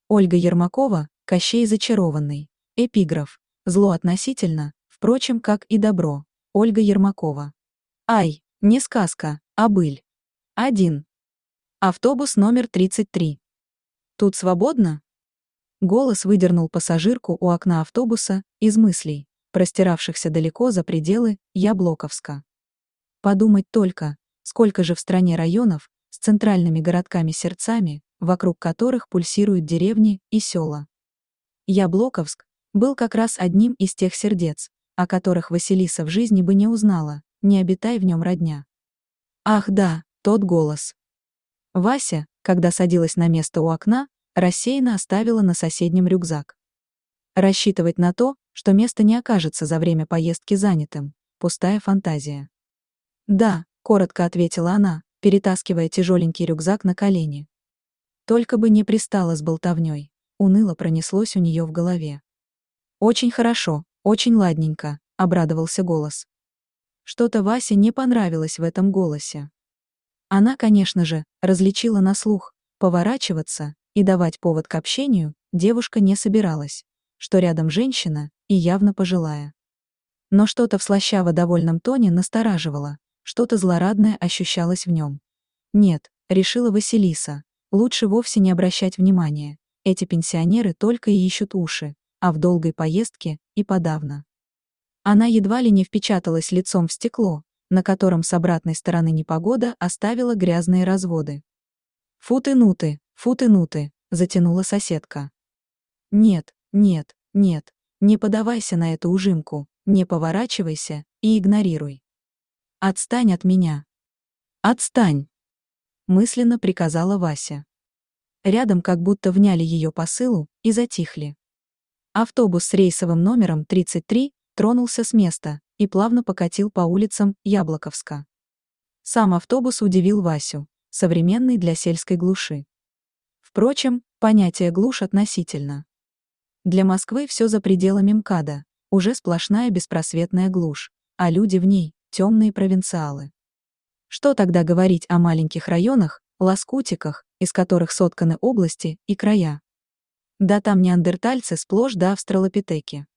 Ольга Ермакова, Кощей зачарованный. Эпиграф. Зло относительно, впрочем, как и добро. Ольга Ермакова. Ай, не сказка, а быль. 1. Автобус номер 33. Тут свободно? Голос выдернул пассажирку у окна автобуса из мыслей, простиравшихся далеко за пределы Яблоковска. Подумать только, сколько же в стране районов с центральными городками-сердцами, вокруг которых пульсируют деревни и села. Яблоковск был как раз одним из тех сердец, о которых Василиса в жизни бы не узнала, не обитай в нем родня. Ах да, тот голос. Вася, когда садилась на место у окна, рассеянно оставила на соседнем рюкзак. Рассчитывать на то, что место не окажется за время поездки занятым, пустая фантазия. «Да», — коротко ответила она, перетаскивая тяжеленький рюкзак на колени. Только бы не пристала с болтовней, уныло пронеслось у нее в голове. «Очень хорошо, очень ладненько», — обрадовался голос. Что-то Васе не понравилось в этом голосе. Она, конечно же, различила на слух, поворачиваться и давать повод к общению девушка не собиралась, что рядом женщина и явно пожилая. Но что-то в слащаво-довольном тоне настораживало, что-то злорадное ощущалось в нем. Нет, решила Василиса, лучше вовсе не обращать внимания, эти пенсионеры только и ищут уши, а в долгой поездке и подавно. Она едва ли не впечаталась лицом в стекло, на котором с обратной стороны непогода оставила грязные разводы. «Фу ты, затянула соседка. «Нет, нет, нет, не подавайся на эту ужимку, не поворачивайся и игнорируй. Отстань от меня. Отстань!» Мысленно приказала Вася. Рядом как будто вняли ее посылу и затихли. Автобус с рейсовым номером 33 тронулся с места и плавно покатил по улицам Яблоковска. Сам автобус удивил Васю, современный для сельской глуши. Впрочем, понятие «глушь» относительно. Для Москвы все за пределами МКАДа, уже сплошная беспросветная глушь, а люди в ней — темные провинциалы. Что тогда говорить о маленьких районах, лоскутиках, из которых сотканы области и края? Да там неандертальцы сплошь да австралопитеки.